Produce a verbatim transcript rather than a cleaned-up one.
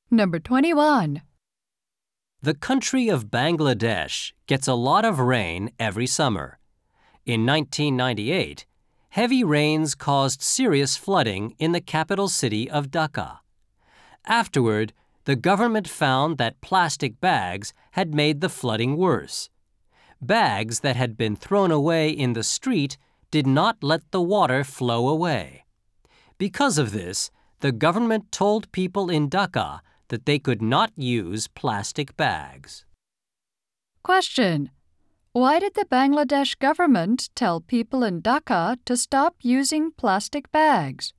Number twenty-one. The country of Bangladesh gets a lot of rain every summer. In nineteen ninety-eight, heavy rains caused serious flooding in the capital city of Dhaka. Afterward, the government found that plastic bags had made the flooding worse. Bags that had been thrown away in the street did not let the water flow away. Because of this, the government told people in Dhaka that they could not use plastic bags. Question. Why did the Bangladesh government tell people in Dhaka to stop using plastic bags?